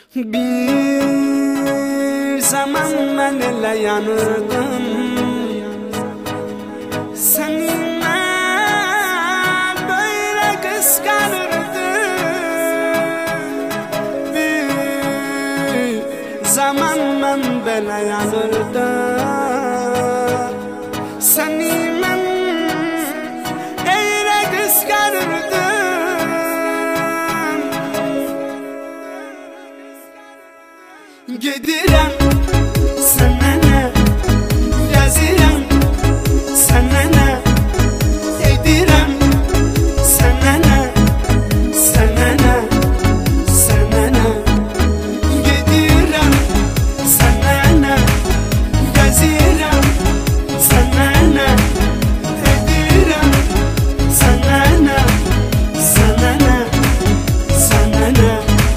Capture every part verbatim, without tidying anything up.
Bir zaman mən elə yanırdım, seninle böyle kıskanırdım. Bir zaman mən belə yanırdım, seni mən elə kıskanırdım. Gedirəm sənə nə, gəzirəm sənə nə, edirəm sənə nə, sənə nə, sənə nə. Gedirəm sənə nə, gəzirəm sənə nə, edirəm sənə nə, sənə nə, sənə nə.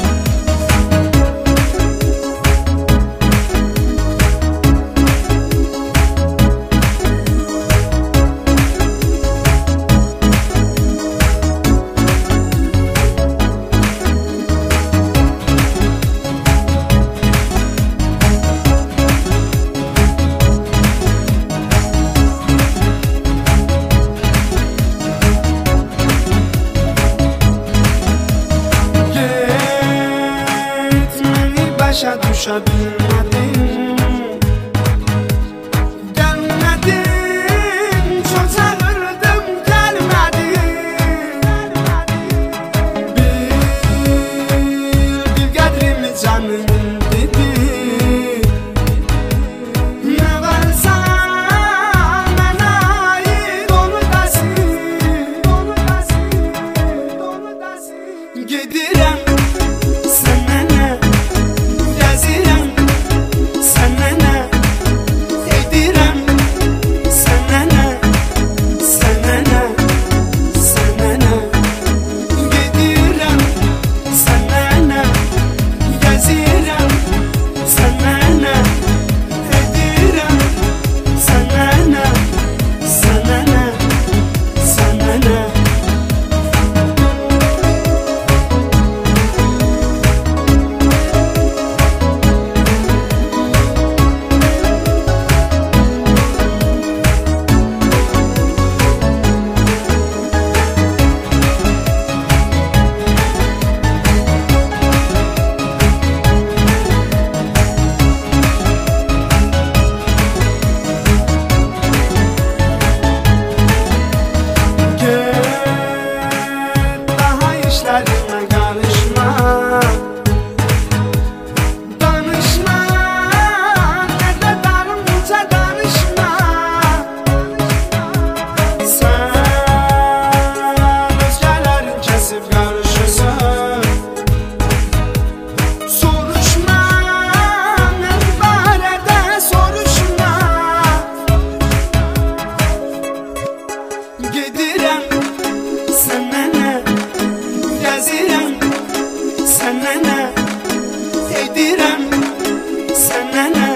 Başa düşə bilmədim, gəlmədin, çox çağırdım, gəlmədin. Bil, bil qədrimi canım dedi, nə varsa mənə aid onu da sil, onu da sil, onu da sil. Gedirəm sənə nə, gəzirəm sənə nə, edirəm sənə nə, sənə nə, sənə nə. Gedirəm sənə nə, gəzirəm sənə nə, edirəm sənə nə, sənə nə, sənə nə. İşlerime karışma, danışma, ne de darımca danışma. Sen özgelerin kesip karışırsın, soruşma, men barədə soruşma. Gedirəm sənə nə, gəzirəm sənə nə, edirəm sənə nə.